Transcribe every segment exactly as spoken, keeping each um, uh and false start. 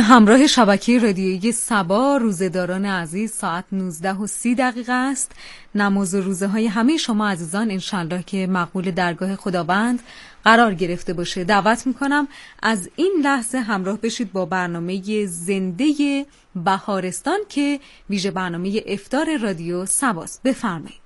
همراه شبکه رادیویی صبا، روزه‌داران عزیز، ساعت نوزده و سی دقیقه است. نماز و روزه های همه شما عزیزان انشالله که مقبول درگاه خداوند قرار گرفته باشه. دعوت میکنم از این لحظه همراه بشید با برنامه زنده بهارستان که ویژه برنامه افطار رادیو صباست. بفرمایید.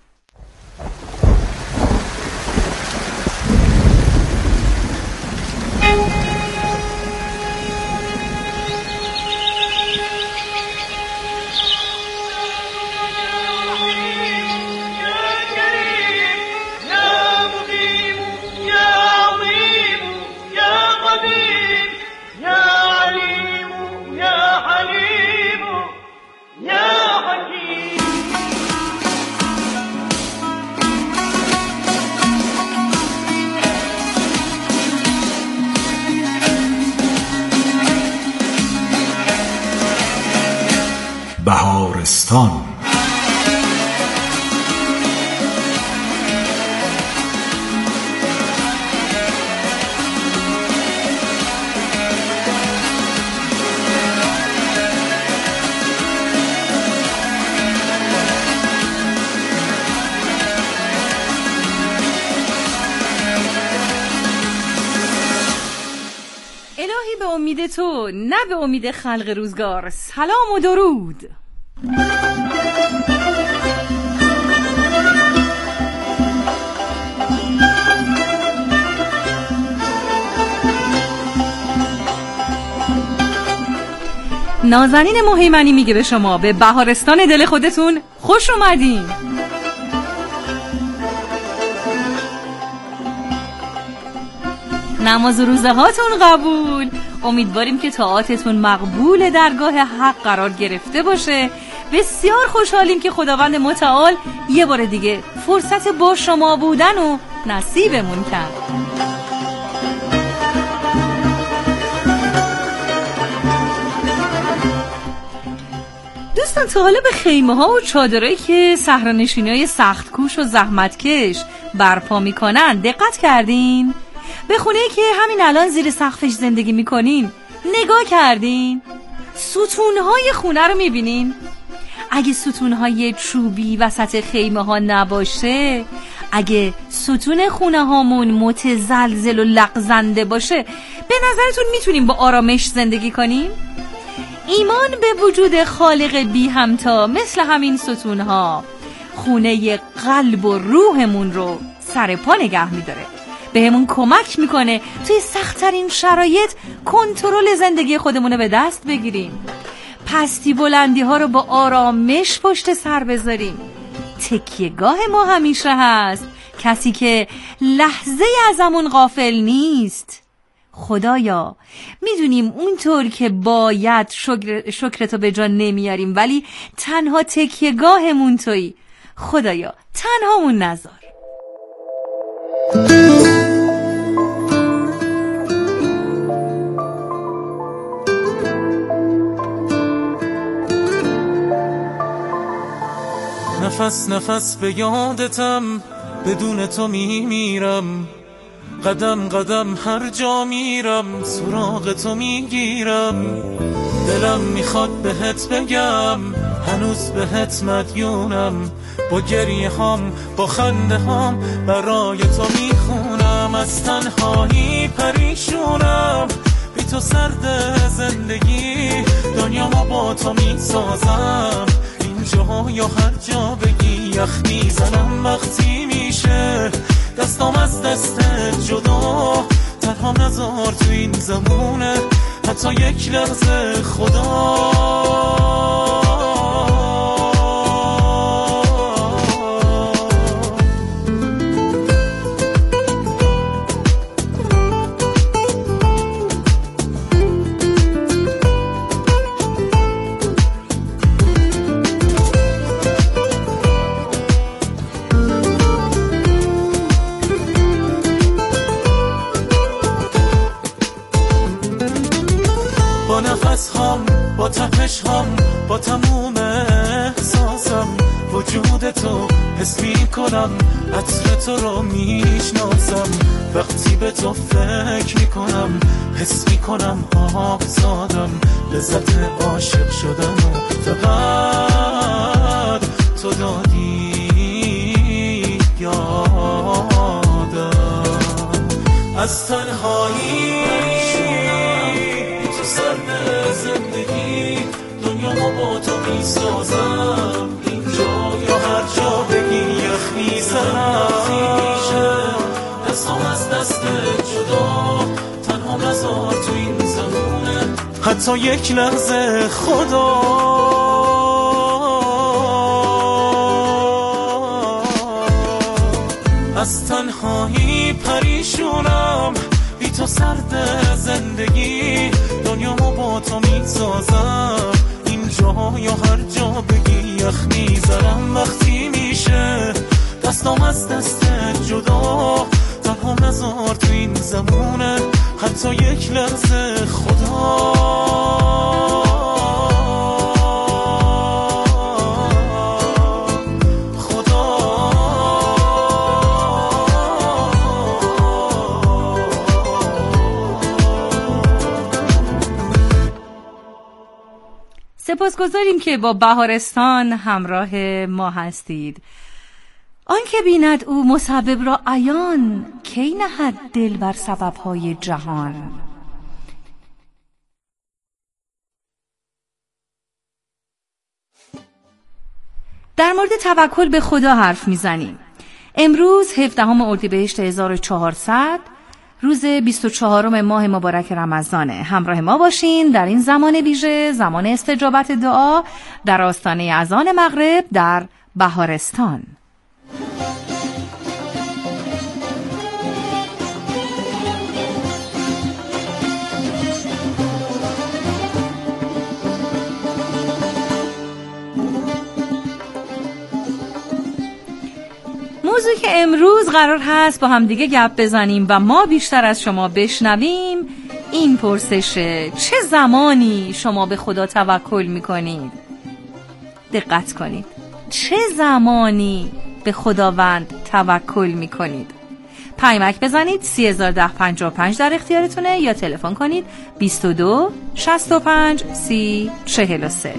بهارستان. الهی به امید تو، نه به امید خلق روزگار. سلام و درود. نازنین مهیمنی میگه به شما به بهارستان دل خودتون خوش اومدین. نماز و روزه هاتون قبول. امیدواریم که طاعاتتون مقبول درگاه حق قرار گرفته باشه. بسیار خوشحالیم که خداوند متعال یه بار دیگه فرصت با شما بودن و نصیبمون کرد. دوستان تا حالا به خیمه ها و چادرایی که صحرانشینای سخت کوش و زحمتکش برپا میکنن دقت کردین؟ به خونه‌ای که همین الان زیر سقفش زندگی میکنین نگاه کردین؟ ستونهای خونه رو میبینین؟ اگه ستونهای چوبی وسط خیمه ها نباشه، اگه ستون خونه هامون متزلزل و لغزنده باشه، به نظرتون میتونیم با آرامش زندگی کنیم؟ ایمان به وجود خالق بی همتا مثل همین ستونها خونه قلب و روحمون رو سر پا نگه میداره، بهمون کمک میکنه توی سخت‌ترین شرایط کنترل زندگی خودمون رو به دست بگیریم، پستی بلندی ها رو با آرامش پشت سر بذاریم. تکیهگاه ما همیشه هست کسی که لحظه ازمون غافل نیست. خدایا میدونیم اونطور که باید شکر شکرتو به جا نمیاریم، ولی تنها تکیهگاهمون تویی. خدایا تنهامون نذار. نفس نفس به یادتم، بدون تو میمیرم، قدم قدم هر جا میرم سراغ تو میگیرم. دلم میخواد بهت بگم هنوز بهت مدیونم، با گریه هام با خنده هام برای تو میخونم. از تنهایی پریشونم، بی تو سرد زندگی دنیامو با تو میسازم. اینجا یا هر جا بگی یخ میزنم وقتی میشه دستام از دست جدا. تنها نذار تو این زمونه حتی یک لحظه خدا. با نفس هم، با تپش هم، با تموم احساسم، وجود تو حس میکنم عطر تو رو میشناسم، وقتی به تو فکر میکنم حس میکنم آزادم، لذت عاشق شدم و فقط تو دادی یادم. از تنهایی تو سرد زندگی دنیا با تو میسازم، اینجا یا هر جا بگی یخ میزنم، دستم از دست جدا تنها نذار تو این زمونه حتی یک لحظه خدا. از تنهایی پریشونم بی تو سرد زندگی دنیامو با تو میسازم، اینجا یا هر جا بگی یخ میزنم، وقتی میشه دستم از دست جدا تنها نذار تو این زمونه حتی یک لحظه خدا. سپاسگزاریم که با بهارستان همراه ما هستید. آن که بیند او مسبب را عیان، کی نهد دل بر سبب‌های جهان. در مورد توکل به خدا حرف میزنیم. امروز هفدهم اردیبهشت هزار و چهارصد، روز بیست و چهارم ماه مبارک رمضانه. همراه ما باشین در این زمان ویژه، زمان استجابت دعا در آستانه اذان مغرب در بهارستان. موضوعی که امروز قرار هست با هم دیگه گپ بزنیم و ما بیشتر از شما بشنویم این پرسشه: چه زمانی شما به خدا توکل میکنید؟ دقت کنید، چه زمانی به خداوند توکل میکنید؟ پیامک بزنید سی هزار و ده پنجاه و پنج در اختیارتونه، یا تلفن کنید بیست و دو شصت و پنج سی چهل و سه.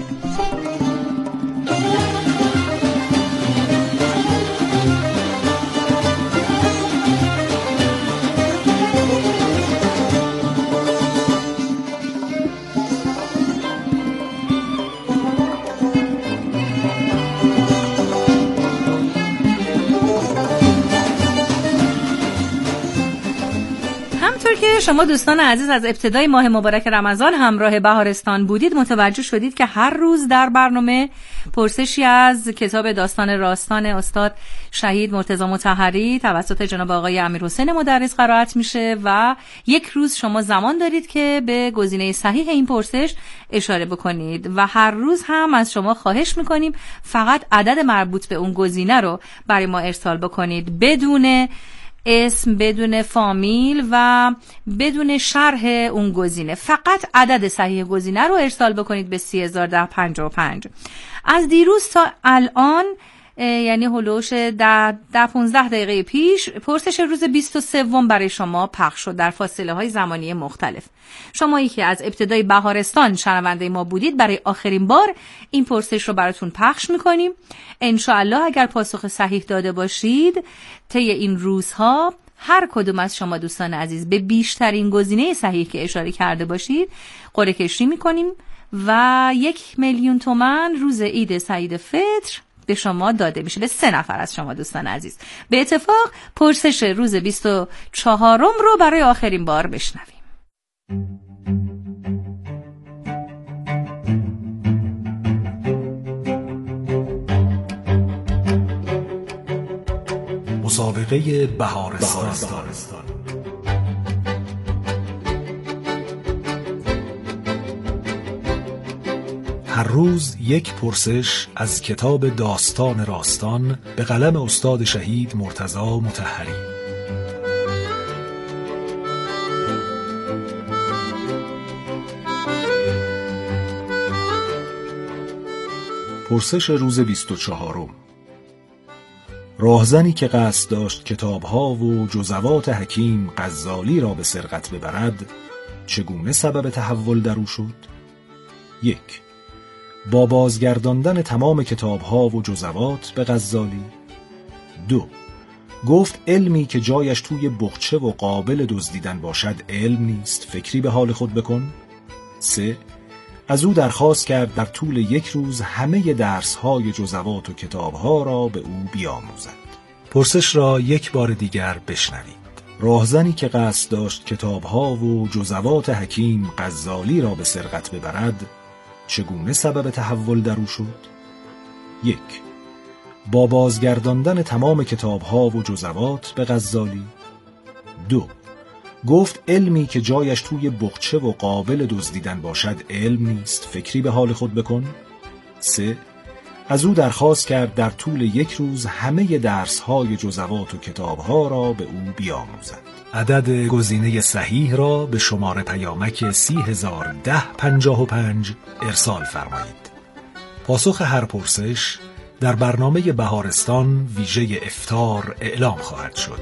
که شما دوستان عزیز از ابتدای ماه مبارک رمضان همراه بهارستان بودید، متوجه شدید که هر روز در برنامه پرسشی از کتاب داستان راستان استاد شهید مرتضی مطهری توسط جناب آقای امیرحسین مدرس قرائت میشه و یک روز شما زمان دارید که به گزینه صحیح این پرسش اشاره بکنید و هر روز هم از شما خواهش میکنیم فقط عدد مربوط به اون گزینه رو برای ما ارسال بکنید، بدون اسم، بدون فامیل و بدون شرح اون گزینه. فقط عدد صحیح گزینه رو ارسال بکنید به سی هزار و ده پنجاه و پنج. از دیروز تا الان یعنی هلوش در ده پونزده دقیقه پیش پرسش روز بیست و سه برای شما پخش شد در فاصله های زمانی مختلف. شمایی که از ابتدای بهارستان شنونده ما بودید، برای آخرین بار این پرسش رو براتون پخش میکنیم. انشاءالله اگر پاسخ صحیح داده باشید طی این روزها هر کدوم از شما دوستان عزیز به بیشترین گزینه صحیح که اشاره کرده باشید قرعه کشی میکنیم و یک میلیون تومان روز عید سعید فطر به شما داده میشه، به سه نفر از شما دوستان عزیز. به اتفاق پرسش روز بیست و چهارم رو برای آخرین بار بشنویم. مسابقه بهارستان. هر روز یک پرسش از کتاب داستان راستان به قلم استاد شهید مرتضی مطهری. پرسش روز بیست و چهارم: راهزنی که قصد داشت کتابها و جزوات حکیم غزالی را به سرقت ببرد چگونه سبب تحول در او شد؟ یک، با بازگرداندن تمام کتابها و جزوات به غزالی. دو، گفت علمی که جایش توی بخچه و قابل دزدیدن باشد علم نیست، فکری به حال خود بکن. سه، از او درخواست کرد در طول یک روز همه درس‌های جزوات و کتابها را به او بیاموزد. پرسش را یک بار دیگر بشنوید. راهزنی که قصد داشت کتابها و جزوات حکیم غزالی را به سرقت ببرد چگونه سبب تحول در او شد؟ یک، با بازگرداندن تمام کتابها و جزوات به غزالی. دو، گفت علمی که جایش توی بخچه و قابل دزدیدن باشد علم نیست، فکری به حال خود بکن. سه، از او درخواست کرد در طول یک روز همه درس‌های جزوات و کتابها را به او بیاموزد. عدد گزینه صحیح را به شماره پیامک سی هزار ده پنجاه و پنج ارسال فرمایید. پاسخ هر پرسش در برنامه بهارستان ویژه افطار اعلام خواهد شد.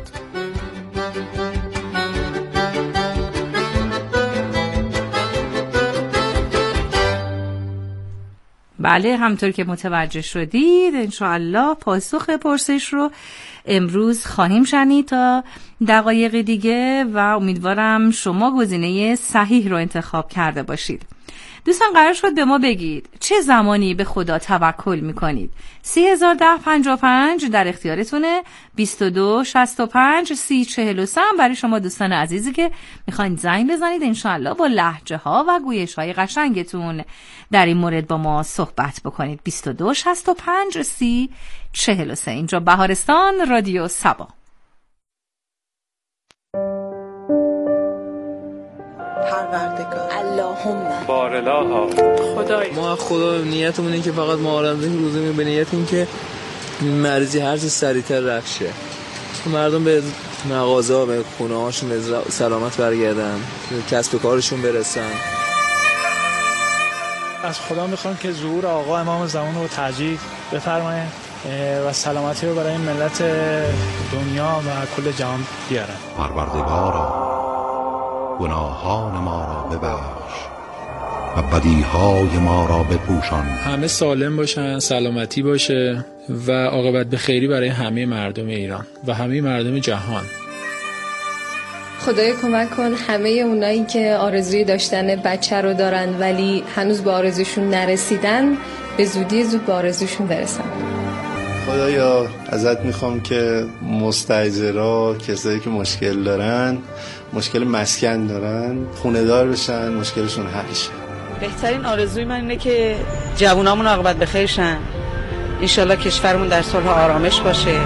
بله، همطور که متوجه شدید انشاءالله پاسخ پرسش رو امروز خواهیم شنید تا دقایق دیگه و امیدوارم شما گزینه صحیح رو انتخاب کرده باشید. دوستان قرار شد به ما بگید چه زمانی به خدا توکل میکنید؟ سی هزار ده پنجاه و پنج در اختیارتونه. بیست و دو شصت و پنج سی چهل و سه برای شما دوستان عزیزی که میخواین زنگ بزنید انشاءالله با لهجه ها و گویش های قشنگتون در این مورد با ما صحبت بکنید. بیست و دو شصت و پنج سی چهل و سه. اینجا بهارستان رادیو سبا. پروردگار اللهم بارالله خدای ما خدا نیتمون اینه که فقط ما آرامش روزی به نیت این که مریضی هر چه سریعتر رفع شه، مردم به مغازه به خونه هاشون سلامت برگردن، کسب کارشون برسن. از خدا میخوام که ظهور آقا امام زمان رو تعجیل بفرمایه و سلامتی رو برای ملت دنیا و کل جهان بیارن. پروردگارا گناهان ما را ببخش و بدیهای ما را بپوشان. همه سالم باشن، سلامتی باشه و عاقبت به خیری برای همه مردم ایران و همه مردم جهان. خدای کمک کن همه اونایی که آرزوی داشتن بچه رو دارن ولی هنوز به آرزوشون نرسیدن به زودی زود به آرزوشون برسن. خدایا ازت میخوام که مستاجرها، کسایی که مشکل دارن، مشکل مسکن دارن، خونه دار بشن، مشکلشون حل شه. بهترین آرزوی من اینه که جوونامون عاقبت به خیر شن، انشالله کشورمون در صلح و آرامش باشه.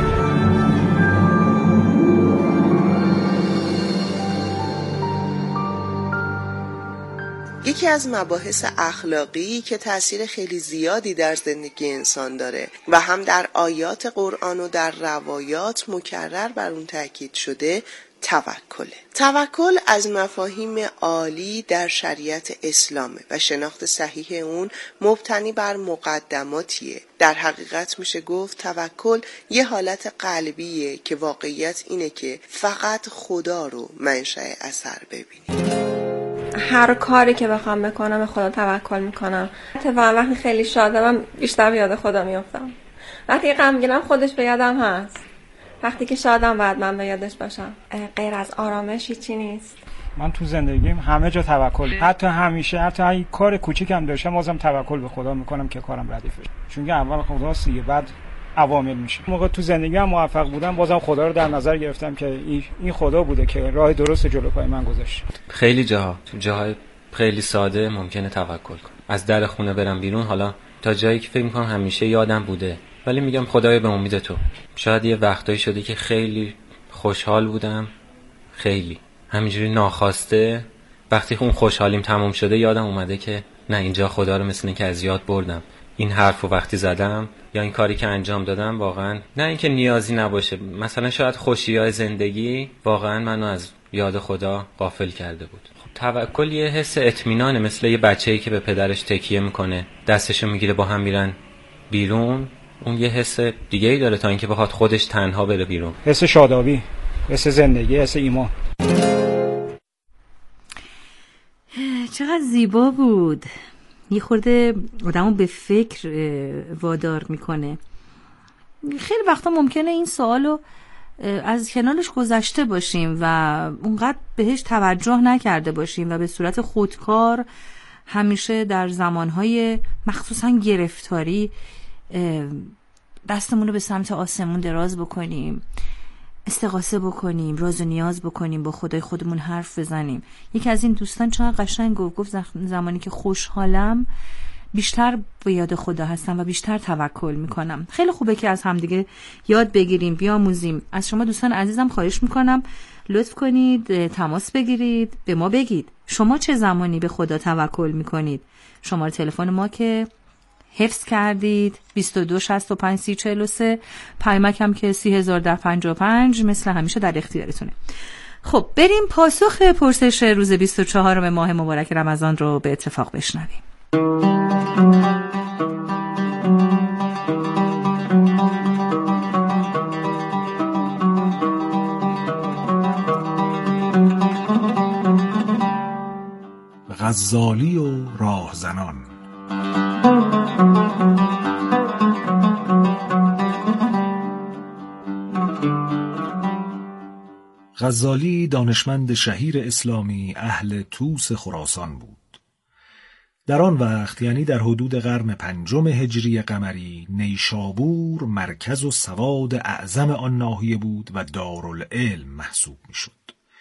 یکی از مباحث اخلاقی که تأثیر خیلی زیادی در زندگی انسان داره و هم در آیات قرآن و در روایات مکرر بر اون تاکید شده توکله. توکل از مفاهیم عالی در شریعت اسلامه و شناخت صحیح اون مبتنی بر مقدماتیه. در حقیقت میشه گفت توکل یه حالت قلبیه که واقعیت اینه که فقط خدا رو منشأ اثر ببینی. هر کاری که بخوام بکنم به خدا توکل میکنم. اتفاقا وقتی خیلی شادم بیشتر به یاد خدا میافتم. وقتی غمگینم خودش به یادم هست. وقتی که شادم باید من به یادش باشم. غیر از آرامش هیچی نیست. من تو زندگیم همه جا توکل، حتی همیشه حتی اگه کار کوچیکم داشتم بازم توکل به خدا میکنم که کارم ردیف بشه، چون که اول خداست دیگه، بعد عوامل میشه. موقع تو زندگیم موفق بودم بازم خدا رو در نظر گرفتم که این خدا بوده که راه درست جلو پای من گذاشت. خیلی جاها تو جاهای خیلی ساده ممکنه توکل کنم. از در خونه برم بیرون، حالا تا جایی که فکر میکنم همیشه یادم بوده، ولی میگم خدایا به امید تو. شاید یه وقتایی شده که خیلی خوشحال بودم، خیلی همینجوری ناخواسته وقتی اون خوشحالیم تموم شده یادم اومده که نه، اینجا خدا رو مثل اینکه از یاد بردم. این حرفو وقتی زدم یا این کاری که انجام دادم واقعا نه اینکه نیازی نباشه، مثلا شاید خوشیای زندگی واقعا منو از یاد خدا غافل کرده بود. خب توکل یه حس اطمینانه، مثل یه بچه‌ای که به پدرش تکیه میکنه، دستشو میگیره با هم میرن بیرون اون یه حس دیگه ای داره تا اینکه بخواد خودش تنها بره بیرون. حس شادابی، حس زندگی، حس ایمان. چقدر زیبا بود. یه خورده آدمو به فکر وادار میکنه. خیلی وقتا ممکنه این سوالو از کنارش گذشته باشیم و اونقدر بهش توجه نکرده باشیم و به صورت خودکار همیشه در زمانهای مخصوصا گرفتاری دستمون رو به سمت آسمون دراز بکنیم، استغاثه بکنیم، راز و نیاز بکنیم، با خدای خودمون حرف بزنیم. یکی از این دوستان چقدر قشنگ گفت گفت زمانی که خوشحالم بیشتر به یاد خدا هستم و بیشتر توکل میکنم. خیلی خوبه که از همدیگه یاد بگیریم، بیاموزیم. از شما دوستان عزیزم خواهش میکنم لطف کنید تماس بگیرید، به ما بگید شما چه زمانی به خدا توکل میکنید. شماره تلفن ما که حفظ کردید بیست و دو شصت و پنج سی چهل و سه، پیامک هم که سی هزار در پنجاه و پنج مثل همیشه در اختیارتونه. خب بریم پاسخ پرسش روز بیست و چهارم ماه مبارک رمضان رو به اتفاق بشنویم. غزالی و راهزنان. غزالی دانشمند شهیر اسلامی اهل توس خراسان بود. در آن وقت یعنی در حدود قرن پنجم هجری قمری نیشابور مرکز و سواد اعظم آن ناحیه بود و دارالعلم محسوب میشد.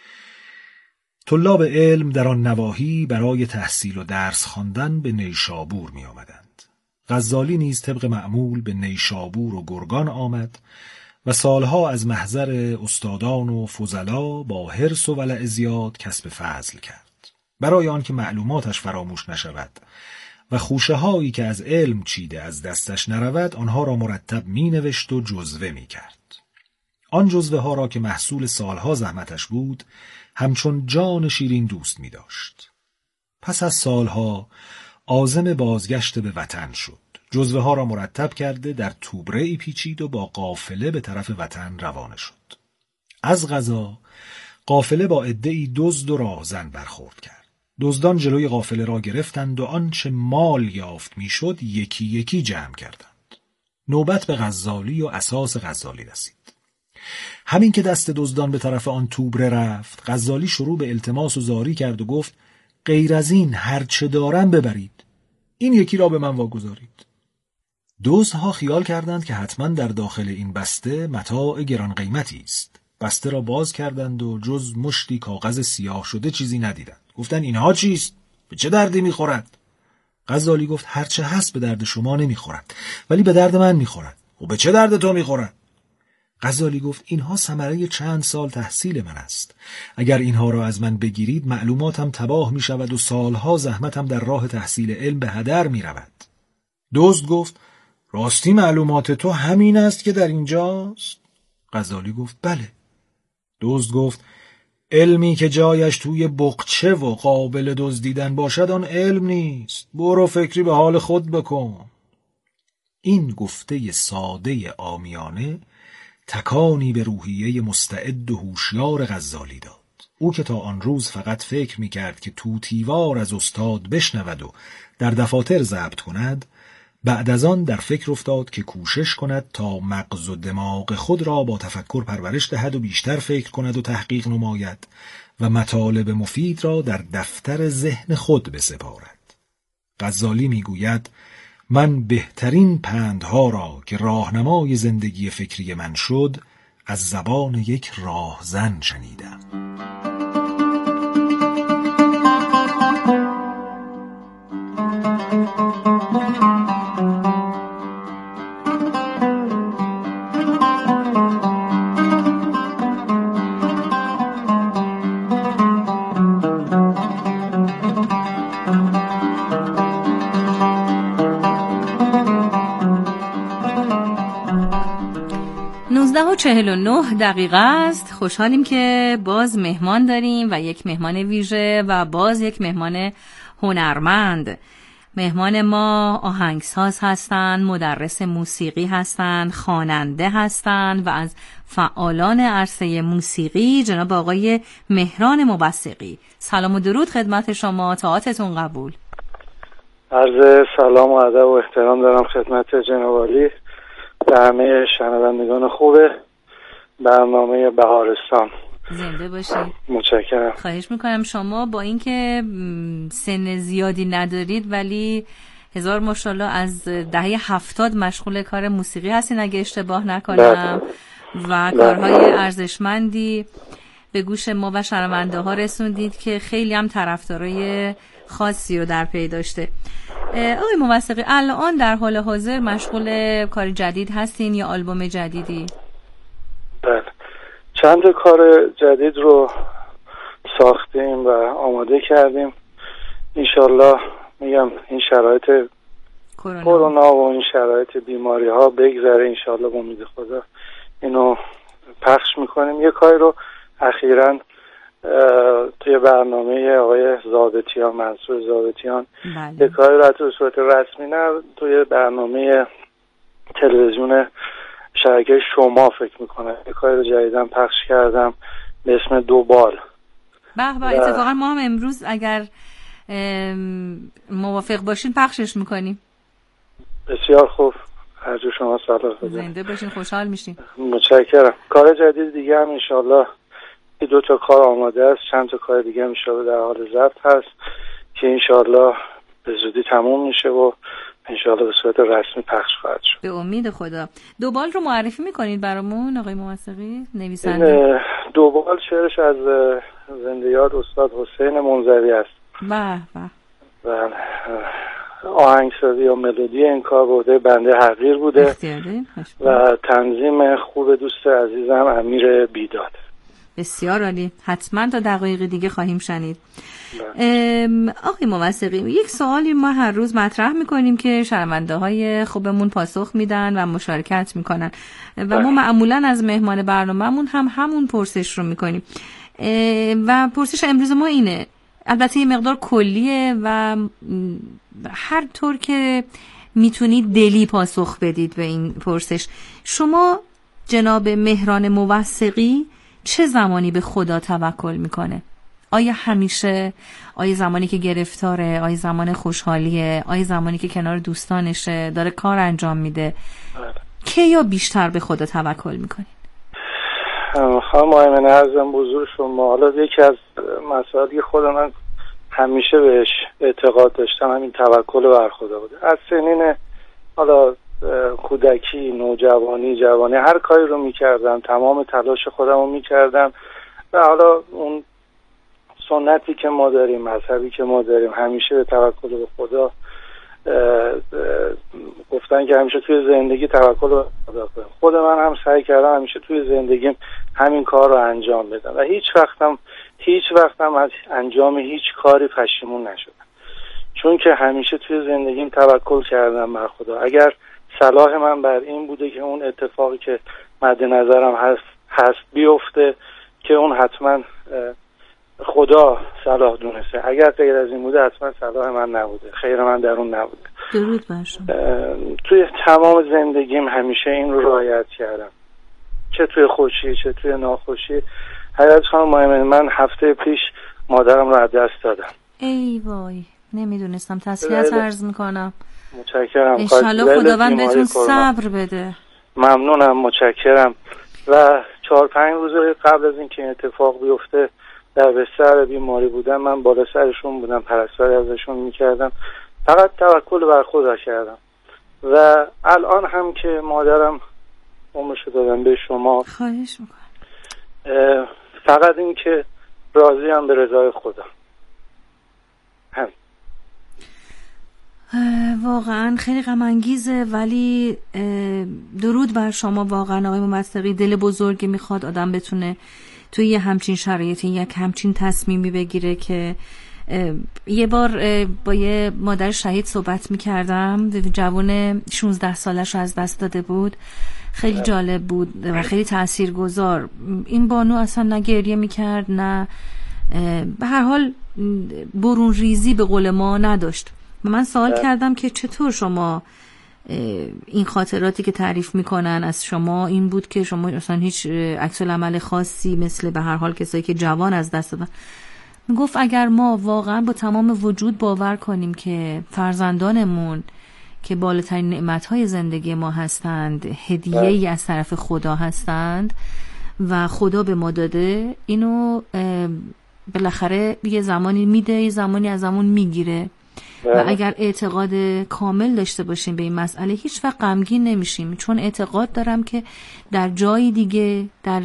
طلاب علم در آن نواحی برای تحصیل و درس خواندن به نیشابور می آمدند. غزالی نیز طبق معمول به نیشابور و گرگان آمد و سالها از محضر استادان و فضلا با حرص و ولع زیاد کسب فضل کرد. برای آنکه معلوماتش فراموش نشود و خوشه هایی که از علم چیده از دستش نرود، آنها را مرتب می نوشت و جزوه می کرد. آن جزوه ها را که محصول سالها زحمتش بود، همچون جان شیرین دوست می داشت. پس از سالها عازم بازگشت به وطن شد. جزوه ها را مرتب کرده در توبره ای پیچید و با قافله به طرف وطن روانه شد. از قضا قافله با عده‌ای دزد و راهزن برخورد کرد. دزدان جلوی قافله را گرفتند و آنچه مال یافت میشد یکی یکی جمع کردند. نوبت به غزالی و اساس غزالی رسید. همین که دست دزدان به طرف آن توبره رفت، غزالی شروع به التماس و زاری کرد و گفت غیر از این هر چه دارم ببرید، این یکی را به من واگذارید. دزدها خیال کردند که حتما در داخل این بسته متاع گران قیمتی است. بسته را باز کردند و جز مشتی کاغذ سیاه شده چیزی ندیدند. گفتند اینها چیست؟ به چه دردی میخورد؟ غزالی گفت هر چه هست به درد شما نمیخورد، ولی به درد من میخورد. و به چه درد تو میخورد؟ غزالی گفت اینها ثمره چند سال تحصیل من است. اگر اینها را از من بگیرید معلوماتم تباه می شود و سالها زحمتم در راه تحصیل علم به هدر می رود. دزد گفت راستی معلومات تو همین است که در اینجاست؟ غزالی گفت بله. دزد گفت علمی که جایش توی بقچه و قابل دزدیدن باشد آن علم نیست. برو فکری به حال خود بکن. این گفته ساده عامیانه تکانی به روحیه مستعد و هوشیار غزالی داد. او که تا آن روز فقط فکر می‌کرد که توتیوار از استاد بشنود و در دفاتر ضبط کند، بعد از آن در فکر افتاد که کوشش کند تا مغز و دماغ خود را با تفکر پرورش دهد و بیشتر فکر کند و تحقیق نماید و مطالب مفید را در دفتر ذهن خود بسپارد. غزالی می‌گوید من بهترین پندها را که راهنمای زندگی فکری من شد از زبان یک راهزن شنیدم. نوزده و چهل و نه دقیقه است. خوشحالیم که باز مهمان داریم و یک مهمان ویژه و باز یک مهمان هنرمند. مهمان ما آهنگساز هستند، مدرس موسیقی هستند، خواننده هستند و از فعالان عرصه موسیقی جناب آقای مهران موثقی. سلام و درود خدمت شما، طاعتتون قبول. عرض سلام و ادب و احترام دارم خدمت جناب عالی و همه شنوندگان خوب برنامه بهارستان. زنده باشید. متشکرم. خواهش میکنم. شما با اینکه سن زیادی ندارید ولی هزار ماشاءالله از دهه هفتاد مشغول کار موسیقی هستین اگه اشتباه نکنم و کارهای ارزشمندی به گوش ما و شنونده ها رسوندید که خیلی هم طرفدارای خاصی رو در پی داشته. آقای موثقی، الان در حال حاضر مشغول کار جدید هستین یا آلبوم جدیدی؟ بله، چند کار جدید رو ساختیم و آماده کردیم. انشالله میگم این شرایط کرونا و این شرایط بیماری ها بگذره، انشالله با امید خدا اینو پخش میکنیم. یه کاری رو اخیراً توی برنامه آقای ضابطیان، منصور ضابطیان، یه کاری رو تو صورت رسمی نه، توی برنامه تلویزیون شبکه شما فکر میکنه یه کاری رو جدیداً پخش کردم به اسم دوبال. به به، اتفاقا ما هم امروز اگر موافق باشین پخشش میکنیم. بسیار خوب، هر جو شما صلاح بده. زنده باشین، خوشحال میشیم. متشکرم. کار جدید دیگه هم انشالله دو تا کار آماده است، چند تا کار دیگه هم انشالله در حال ضبط هست که انشالله به زودی تموم میشه و انشالله به صورت رسمی پخش خواهد شد. به امید خدا. دوبال رو معرفی میکنید برامون آقای موثقی؟ نویسنده دوبال شعرش از زنده یاد استاد حسین منظری است. به به. بله. آهنگسازی و ملودی این کار بوده بنده حقیر بوده و تنظیم خوب دوست عزیزم امیر بیداد. بسیار عالی. حتما تا دقایق دیگه خواهیم شنید. آقای موثقی، یک سوالی ما هر روز مطرح میکنیم که شنونده های خوبمون پاسخ میدن و مشارکت میکنن و ما معمولا از مهمان برنامه‌مون هم همون پرسش رو میکنیم و پرسش امروز ما اینه، البته یه مقدار کلیه و هر طور که میتونید دلی پاسخ بدید به این پرسش. شما جناب مهران موثقی چه زمانی به خدا توکل میکنه؟ آیا همیشه؟ آیا زمانی که گرفتاره؟ آیا زمان خوشحالیه؟ آیا زمانی که کنار دوستانشه داره کار انجام میده؟ که یا بیشتر به خدا توکل میکنید؟ خواهم آیمنه ارزم بزرگ شما، حالا یکی از مسائلی که خود من همیشه بهش اعتقاد داشتم همین توکل بر خدا بوده. از سنین حالا کودکی، نوجوانی، جوانی هر کاری رو میکردم، تمام تلاش خودم رو میکردم و حالا اون سنتی که ما داریم، مذهبی که ما داریم، همیشه به توکل به خدا گفتن که همیشه توی زندگی توکل به خدا کنم. خود من هم سعی کردم همیشه توی زندگیم همین کار رو انجام بدم و هیچ وقتم هیچ وقتم از انجام هیچ کاری پشیمون نشدم، چون که همیشه توی زندگیم توکل کردم بر خدا. اگر صلاح من بر این بوده که اون اتفاقی که مد نظرم هست هست بیفته، که اون حتما خدا صلاح دونسته. اگر غیر از این بوده حتما صلاح من نبوده، خیر من در اون نبوده. درود بر شما. توی تمام زندگیم همیشه این رو رعایت کردم، چه توی خوشی چه توی ناخوشی. حیات خانم مایمن، من هفته پیش مادرم رو از دست دادم. ای وای، نمیدونستم. تسلیت عرض میکنم. متشکرم. انشالله خداوند بهتون صبر بده. ممنونم، متشکرم. و چهار پنج روز قبل از اینکه این اتفاق بیفته در بستر بیماری بودم، من بالا سرشون بودم، پرستاری ازشون میکردم، فقط توکل بر خدا کردم و الان هم که مادرم عمرشو دادم به شما، خواهش میکنم فقط این که راضیم به رضای خدا. هم واقعا خیلی غم انگیزه، ولی درود بر شما. واقعا آقای موثقی، دل بزرگی میخواد آدم بتونه توی یه همچین شرایطی یک همچین تصمیمی بگیره. که یه بار با یه مادر شهید صحبت میکردم، جوان شانزده سالش رو از دست داده بود. خیلی جالب بود و خیلی تاثیرگذار. این بانو اصلا نه گریه میکرد نه به هر حال برون ریزی به قول ما نداشت من سوال بله. کردم که چطور شما این خاطراتی که تعریف میکنن از شما این بود که شما اصلا هیچ عکس العمل خاصی مثل به هر حال کسایی که جوان از دست دادن. میگفت اگر ما واقعا با تمام وجود باور کنیم که فرزندانمون که بالاترین نعمتهای زندگی ما هستند هدیه‌ای از طرف خدا هستند و خدا به ما داده، اینو بالاخره یه زمانی میده یه زمانی از همون میگیره و اگر اعتقاد کامل داشته باشیم به این مسئله هیچ وقت غمگین نمیشیم، چون اعتقاد دارم که در جای دیگه، در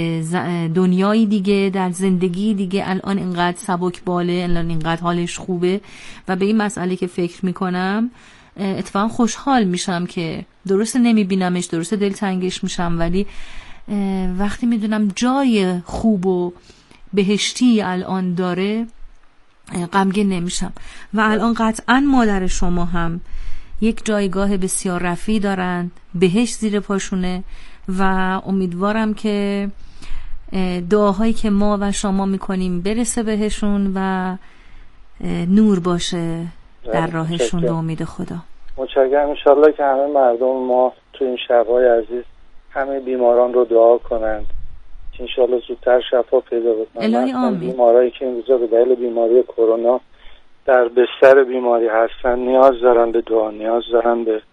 دنیای دیگه، در زندگی دیگه الان اینقدر سبک باله، الان اینقدر حالش خوبه و به این مسئله که فکر میکنم اتفاقا خوشحال میشم که درسته نمیبینمش، درسته دلتنگش میشم، ولی وقتی میدونم جای خوب و بهشتی الان داره غمگین نمیشم. و الان قطعا مادر شما هم یک جایگاه بسیار رفیع دارند، بهشت زیر پاشونه و امیدوارم که دعاهایی که ما و شما میکنیم برسه بهشون و نور باشه در راهشون به امید خدا. متشکرم. انشالله که همه مردم ما تو این شب‌های عزیز همه بیماران رو دعا کنند که انشالله زودتر شفا پیدا بکنند. الهی آمین. بیمارایی که این روزا به دلیل بیماری کرونا در بستر بیماری هستن نیاز دارن به دعا، نیاز دارن به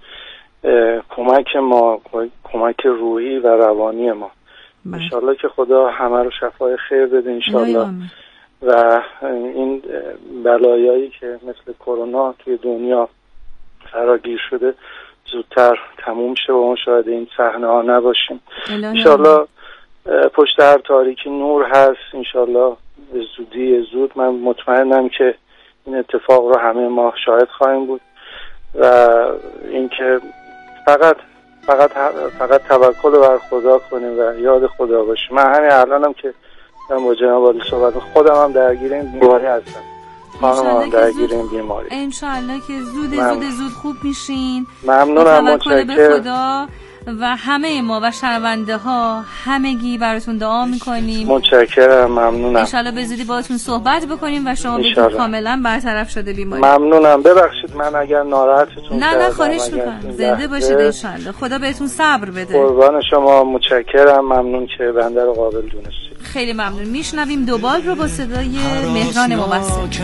کمک ما، کمک روحی و روانی ما. انشالله که خدا همه رو شفای خیر بده انشالله و این بلایایی که مثل کرونا توی دنیا فراگیر شده زودتر تموم شه و ما شاید این صحنه ها نباشیم. انشالله پشت هر تاریکی نور هست. انشالله به زودی زود من مطمئنم که این اتفاق رو همه ما شاهد خواهیم بود و اینکه فقط فقط فقط توکل بر خدا کنیم و یاد خدا باشیم. من همین الانم که من با جناب عالی صحبت خودم هم درگیر این بیماری هستم، خانم هم درگیر این بیماری. انشالله که زود زود زود خوب میشین. ممنونم. متشکرم خدا و همه ما و شنونده ها همگی براتون دعا میکنیم. متشکرم. ممنونم. انشالله به زودی باهاتون صحبت بکنیم و شما بگید کاملا برطرف شده بیماری. ممنونم. ببخشید من اگر ناراحتتون نه نه خواهش میکنم. زنده باشید انشالله. خدا بهتون صبر بده. قربان شما. متشکرم. ممنون که بنده رو قابل دونستید. خیلی ممنون. میشنویم دوبال رو با صدای مهران مبصر.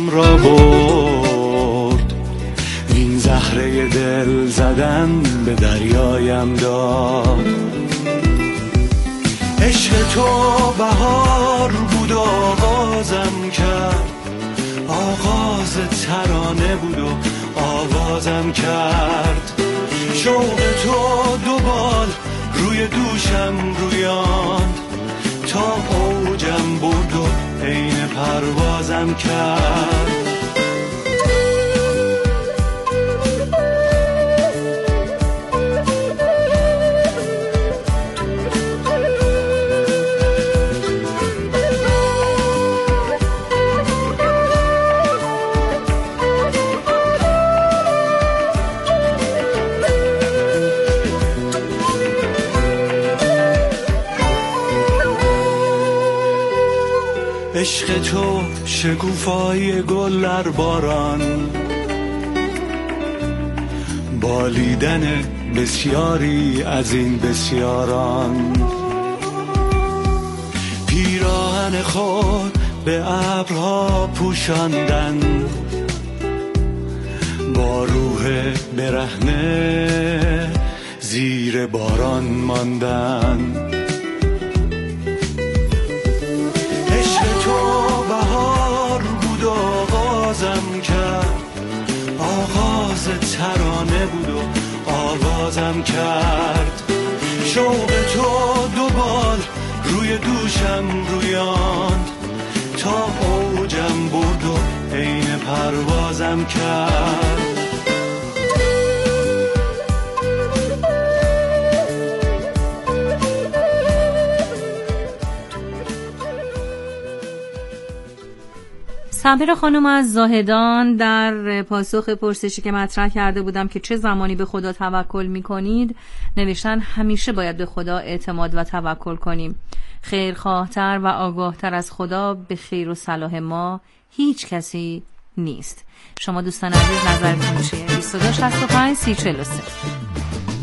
این زهره دل زدن به دریایم داد، عشق تو بهار بود و آغازم کرد، آغاز ترانه بود و آوازم کرد، شوق تو دوبال روی دوشم رویاند تا اوجم برد و عین پروازم کرد. عشق تو شکوفای گل در باران، بالیدن بسیاری از این بسیاران، پیراهن خود به ابرها پوشاندن، با روح برهنه زیر باران ماندن. آغازم کرد، آغاز ترانه بود و آوازم کرد، شوق تو دوبال روی دوشم رویاند تا اوجم برد و عین پروازم کرد. صابر خانم از زاهدان در پاسخ پرسشی که مطرح کرده بودم که چه زمانی به خدا توکل می‌کنید نوشتن همیشه باید به خدا اعتماد و توکل کنیم. خیرخواه‌تر و آگاه‌تر از خدا به خیر و صلاح ما هیچ کسی نیست. شما دوستان عزیز نظرتون چیه؟ بیست و دو شصت و پنج سی چهل و سه.